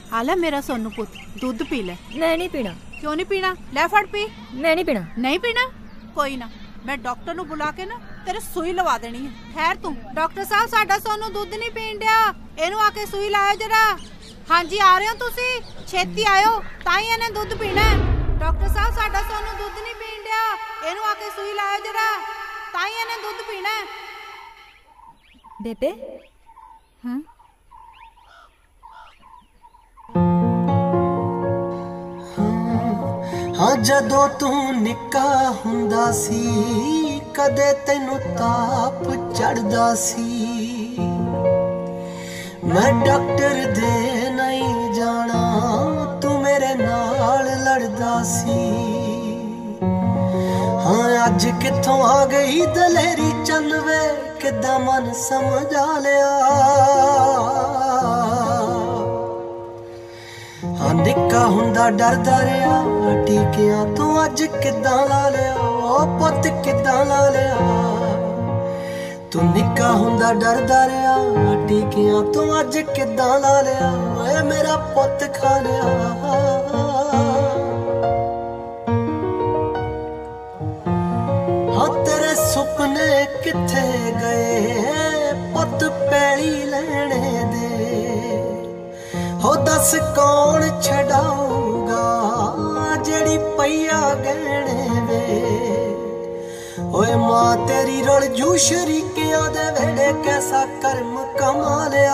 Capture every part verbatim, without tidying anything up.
आ ले मेरा सोनू पुत दूध पी ले। मैं नहीं पीना। क्यों नहीं पीना? ले फड़ पी। मैं नहीं पीना। नहीं पीना? कोई ना, मैं डॉक्टर नू बुला के ना तेरे सुई लवा देनी है। ठहर तू। डॉक्टर साहब साडा सोनू दूध नहीं पीन दिया, इनू आके सुई लाओ जरा। हाँ जी आ रहे हो तुसी, छेती आयो, ताई इन्हें दूध पीना है। डॉक्टर साहब साडा सोनू दूध नहीं पीन दिया, इनू आके सुई लाओ जरा, ताई इन्हें दूध पीना है। बेबे हाँ हाँ जदों तू निक्का हुंदा सी कदे तैनू ताप चढ़दा सी, मैं डॉक्टर दे नहीं जाना तू मेरे नाल लड़दा सी। हाँ अज कित्थों आ गई दलेरी चल वे किद्दां मन समझा लिया। हाँ निक्का हुंदा डरदा रहा टीकियां तू अज किद्दां ला लिया, ओ पुत किद्दां ला लिया। तू निक्का हुंदा डरदा रहा टीकियां तू अज किद्दां ला लिया, ओए मेरा पुत खा लिया। हाँ तेरे सुपने किथे गए पुत पैली लेने दे, हो दस कौन छड़ाऊगा जेड़ी पैया गहने वे। ओए मां तेरी रल जू शरीकियां दे वेड़े कैसा कर्म कमा लिया।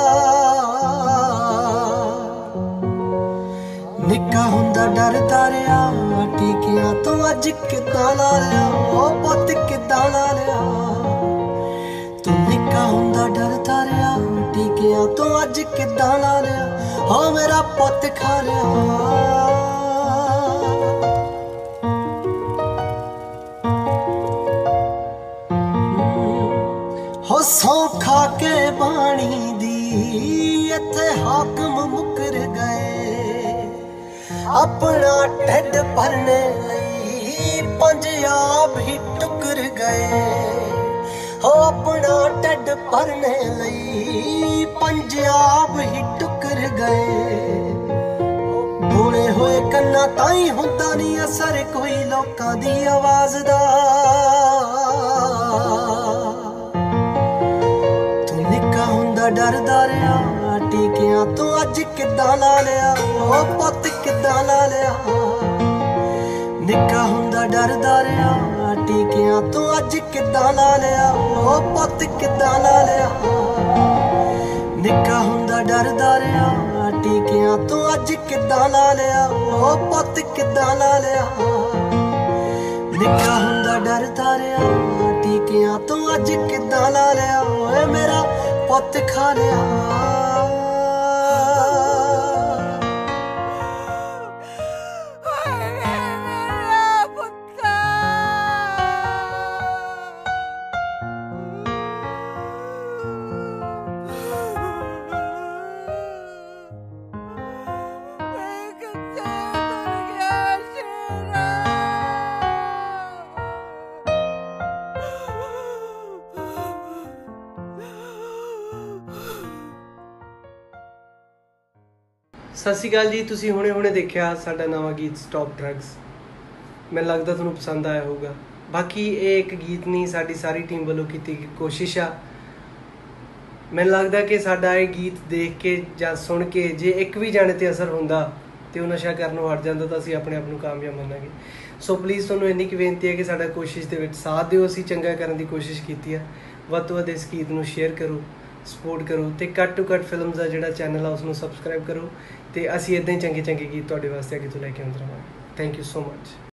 निक्का हुंदा डरदा रहा टीकियां तू अज किद्दां ला लिया, ओ पुत किद्दां ला लिया। तू निक्का हुंदा डरदा रहा टीकियां तू अज किद्दां ला लिया, हो मेरा पुत खा लिया। हो सौ खा के बाणी दी इत्थे हाकम मुकर गए, अपना ढिड भरने लई पंजाब ही टुकर गए। हो अपना ढिड भरने लई पंजाब ही टुकर गए। बोले होए कन्ना ताई हुंदा नहीं असर कोई लोकां दी आवाज दा। तू निक्का हुंदा डरदा रहा टीकियां तू अज किद्दां ला लिया, ओ पुत किद्दां ला लिया। निक्का हुंदा डरदा रहा टीकियां तू अज किद्दां ला लिया, ओ पुत किद्दां ला लिया। निक्का हुंदा डरदा रहा टीकियां तू अज किद्दां ला लिया, ओ पुत किद्दां ला लिया। निक्का हुंदा डरदा रहा टीकियां तू अज किद्दां ला लिया, ओए मेरा पुत खा लिया। ਸਤਿ ਸ਼੍ਰੀ ਅਕਾਲ ਜੀ। ਤੁਸੀਂ ਹੁਣੇ ਹੁਣੇ ਦੇਖਿਆ ਸਾਡਾ ਨਵਾਂ ਗੀਤ ਸਟਾਪ ਡਰੱਗਸ। ਮੈਨੂੰ ਲੱਗਦਾ ਤੁਹਾਨੂੰ ਪਸੰਦ ਆਇਆ ਹੋਊਗਾ। ਬਾਕੀ ਇਹ ਇੱਕ ਗੀਤ ਨਹੀਂ, ਸਾਡੀ ਸਾਰੀ ਟੀਮ ਵੱਲੋਂ ਕੀਤੀ ਗਈ ਕੋਸ਼ਿਸ਼ ਆ। ਮੈਨੂੰ ਲੱਗਦਾ ਕਿ ਸਾਡਾ ਇਹ ਗੀਤ ਦੇਖ ਕੇ ਜਾਂ ਸੁਣ ਕੇ ਜੇ ਇੱਕ ਵੀ ਜਾਣੇ 'ਤੇ ਅਸਰ ਹੁੰਦਾ ਤੇ ਉਹ ਨਸ਼ਾ ਕਰਨੋਂ ਹਟ ਜਾਂਦਾ ਤਾਂ ਅਸੀਂ ਆਪਣੇ ਆਪ ਨੂੰ ਕਾਮਯਾਬ ਮੰਨਾਂਗੇ। ਸੋ ਪਲੀਜ਼ ਤੁਹਾਨੂੰ ਇੰਨੀ ਕੁ ਬੇਨਤੀ ਹੈ ਕਿ ਸਾਡਾ ਕੋਸ਼ਿਸ਼ ਦੇ ਵਿੱਚ ਸਾਥ ਦਿਓ। ਅਸੀਂ ਚੰਗਾ ਕਰਨ ਦੀ ਕੋਸ਼ਿਸ਼ ਕੀਤੀ ਆ। ਵੱਧ ਤੋਂ ਵੱਧ ਇਸ ਗੀਤ ਨੂੰ ਸ਼ੇਅਰ ਕਰੋ, ਸਪੋਰਟ ਕਰੋ ਤੇ ਕੱਟ ਟੂ ਕੱਟ ਫਿਲਮਸ ਦਾ ਜਿਹੜਾ ਚੈਨਲ ਆ ਉਸਨੂੰ ਸਬਸਕ੍ਰਾਈਬ ਕਰੋ। ਤੇ ਅਸੀਂ ਇੱਦਾਂ ਹੀ ਚੰਗੇ ਚੰਗੇ ਗੀਤ ਤੁਹਾਡੇ ਵਾਸਤੇ ਅੱਗੇ ਤੋਂ ਲੈ ਕੇ ਆਉਂਦੇ ਰਹਾਂਗੇ। Thank you so much.